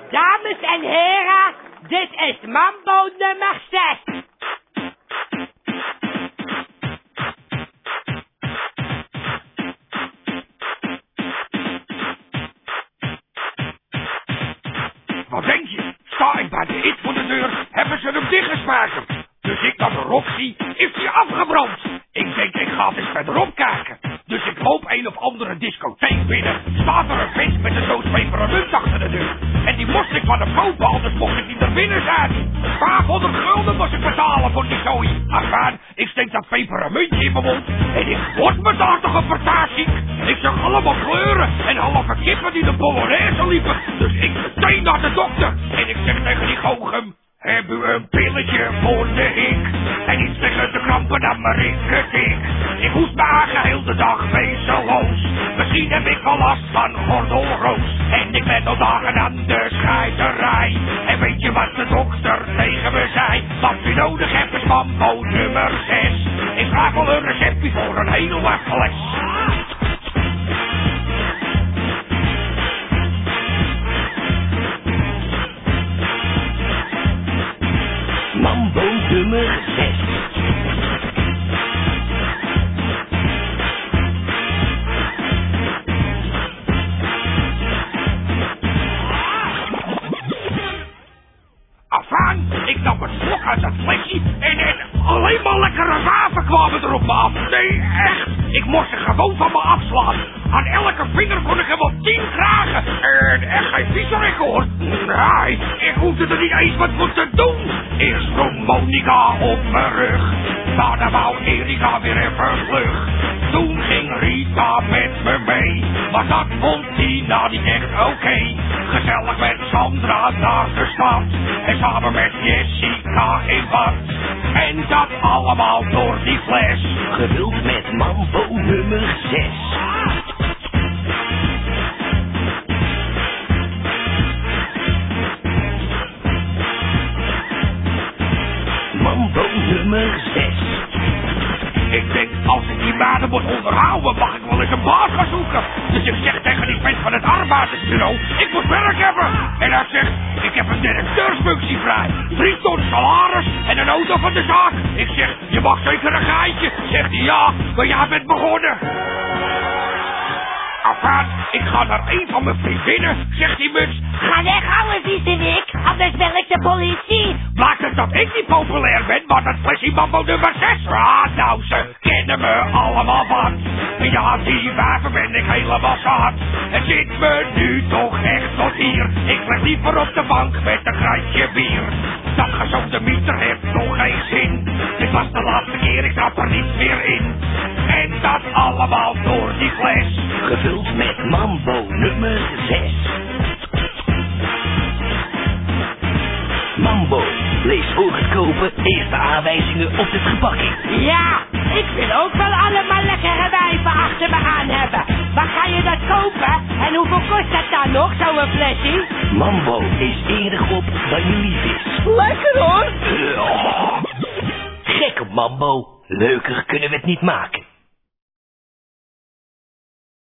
Dames en heren, dit is Mambo nummer 6. Wat denk je? Sta ik bij de IT voor de deur, hebben ze hem dichtgespijkerd. Dus ik naar de Roxy, is die afgebrand. Ik denk, ik ga eens verderop kijken. Dus ik loop een of andere discotheek binnen. Staat er een vent met een doos pepermunt achter de deur. En die moest ik van hem kopen, anders mocht ik niet er binnen zijn. 500 gulden moest ik betalen voor die zooi. Afgaan, ik steek dat pepermuntje in mijn mond. En ik word me daar toch een partij ziek. Ik zag allemaal kleuren en halve kippen die de Polonaise liepen. Dus ik meteen naar de dokter. En ik zeg tegen die goochem: heb u een pilletje voor de hik? En iets tegen de krampen dan maar ik het dik. Ik hoest me aan heel de dag wezenloos. Misschien heb ik wel last van gordelroos. En ik ben al dagen aan de scheiterij. En weet je wat de dokter tegen me zei? Wat u nodig hebt is Mambo nummer 6. Ik vraag wel een receptje voor een hele fles. Mambo nummer 6. Afaan, ik nam een slok uit dat flesje en alleen maar lekkere waven kwamen er op me af. Nee, echt. Ik moest er gewoon van me afslaan. Aan elke vinger kon ik er wel 10 krijgen. En echt geen viezerik hoor. Nee, ik hoefde er niet eens wat voor te doen. Eerst sprong Monica op mijn rug. Daarna wou Erika weer even vlug. Toen ging Rita met me mee. Maar dat vond Tina niet echt oké. Gezellig met Sandra naar de stad. En samen met Jessica in bad. En dat allemaal door die fles. Gevuld met Mambo nummer 6. Mambo nummer 6. Ik denk, als ik die maanden moet onderhouden, mag ik wel eens een baas gaan zoeken. Dus ik zeg tegen die vent van het arbeidersbureau: ik moet werk hebben. En hij zegt: ik heb een directeursfunctie vrij. 3 ton salaris en een auto van de zaak. Ik zeg: je mag zeker een geitje. Zegt hij: ja, maar jij bent begonnen. Afaan, ik ga naar een van mijn vriendinnen, zegt die muts. Ga weg, ouwe viezerik, anders bel ik de politie. Blijkt het dat ik niet populair ben, maar dat flesje Mambo nummer 6. Ah, nou, ze kennen me allemaal wat. Ja, die wijven ben ik helemaal zat. Het zit me nu toch echt tot hier. Ik leg liever op de bank met een kratje bier. Dat gezonde mieter heeft toch geen zin. Dit was de laatste keer, ik zat er niet meer in. En dat allemaal door die fles. Gevuld met Mambo nummer 6. Mambo, lees voor het kopen eerste aanwijzingen op het verpakking. Ja, ik wil ook wel allemaal lekkere wijven achter me aan hebben. Waar ga je dat kopen? En hoeveel kost dat dan nog, zo'n flesje? Mambo is eerder op dan je lief is. Lekker hoor! Gek op Mambo. Leuker kunnen we het niet maken.